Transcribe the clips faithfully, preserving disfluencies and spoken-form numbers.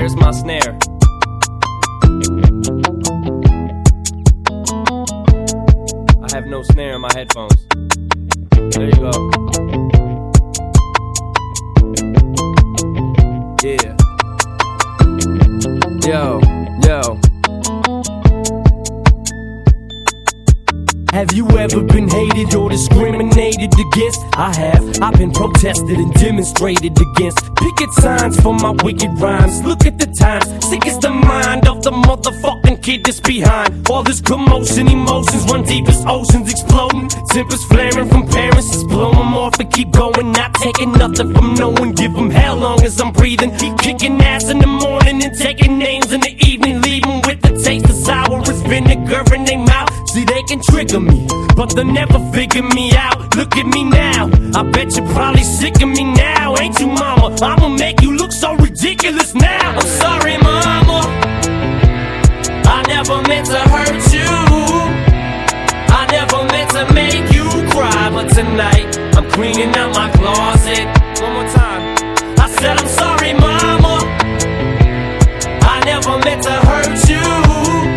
Where's my snare? I have no snare in my headphones. There you go. Yeah. Yo, yo. Have you ever been hated or discriminated against? I have. I've been protested and demonstrated against. Picket signs for my wicked rhymes. Look at the times. Sick is the mind of the motherfucking kid that's behind. All this commotion, emotions run deep as oceans exploding. Tempers flaring from parents, just blow them off and keep going. Not taking nothing from no one. Give them hell long as I'm breathing. Keep kicking ass in the morning and taking names in the evening. Leave them with the taste of sour as vinegar in their mouth. See, they can trigger me, but they'll never figure me out. Look at me now, I bet you're probably sick of me now. Ain't you, mama? I'ma make you look so ridiculous now. I'm sorry, mama, I never meant to hurt you. I never meant to make you cry, but tonight I'm cleaning out my closet. One more time. I said I'm sorry, mama, I never meant to hurt you.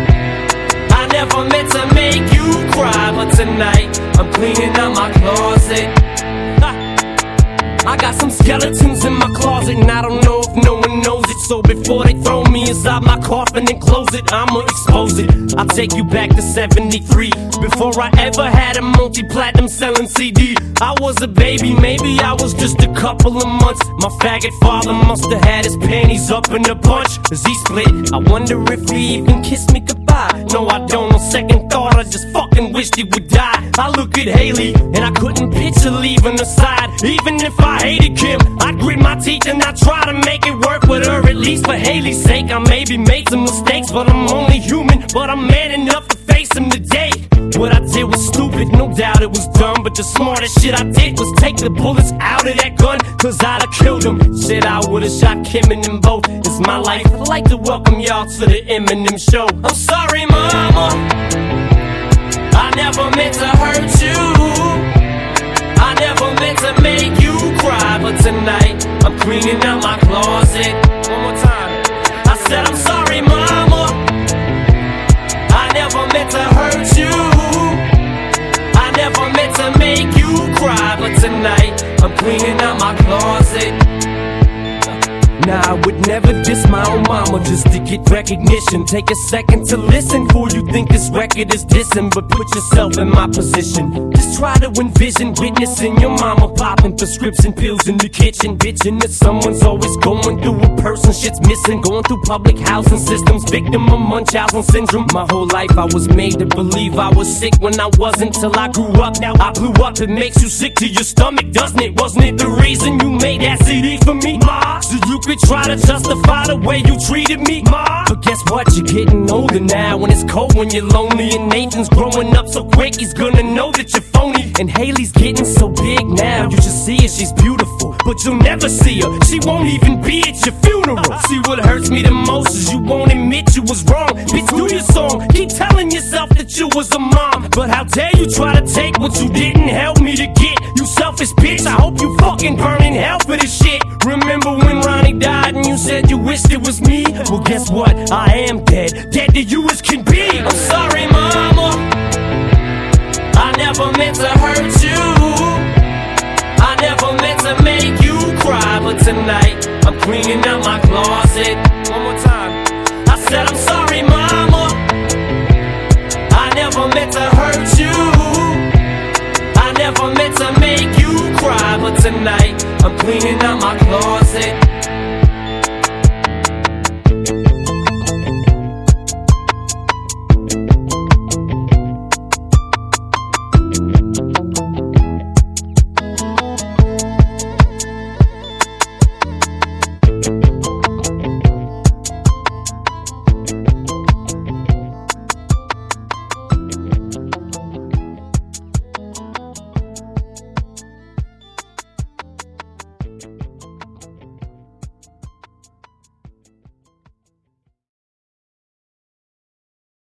I never meant to make you cry, but tonight I'm cleaning out my closet. Ha. I got some skeletons in my closet, and I don't know if no one knows it. So before they throw me inside my coffin and close it, I'ma expose it. I'll take you back to seventy-three, before I ever had a multi-platinum selling C D. I was a baby, maybe I was just a couple of months. My faggot father must have had his panties up in a bunch as he split. I wonder if he even kissed me goodbye. No, I don't. On second thought, I just fucking wished he would die. I look at Haley and I couldn't picture leaving her side. Even if I hated Kim, I grit my teeth and I try to make it work with her. At least for Haley's sake, I maybe made some mistakes, but I'm only human. But I'm man enough to face them today. What I did was stupid, no doubt it was dumb, but the smartest shit I did was take the bullets out of that gun, cause I'd have killed him. Shit, I would've shot Kim and them both. It's my life. I'd like to welcome y'all to the Eminem show. I'm sorry, mama, I never meant to hurt you. I never meant to make you cry, but tonight I'm cleaning out my closet. One more time. I said I'm sorry, mama, I never meant to hurt you. I never meant to make you cry, but tonight I'm cleaning out my closet. Nah, I would never diss my own mama just to get recognition. Take a second to listen before you think this record is dissing, but put yourself in my position. Just try to envision witnessing your mama popping prescription pills in the kitchen, bitching that someone's always going through a person shit's missing. Going through public housing systems, victim of Munchausen syndrome. My whole life I was made to believe I was sick when I wasn't, till I grew up. Now I blew up. It makes you sick to your stomach, doesn't it? Wasn't it the reason you made that C D for me, ma? So you could try to justify the way you treated me, ma. But guess what? You're getting older now, and it's cold when you're lonely. And Nathan's growing up so quick, he's gonna know that you're phony. And Haley's getting so big now, you just see her, she's beautiful, but you'll never see her. She won't even be at your funeral. See, what hurts me the most is you won't admit you was wrong. Bitch, do your song, keep telling yourself that you was a mom. But how dare you try to take what you didn't help me to get? You selfish bitch, I hope you fucking burn in hell for this shit. Remember when Ronnie died and you said you wished it was me? Well, guess what? I am dead, dead to you as can be. I'm sorry, mama, I never meant to hurt you. I never meant to make you cry, but tonight I'm cleaning out my closet. One more time. I said I'm sorry.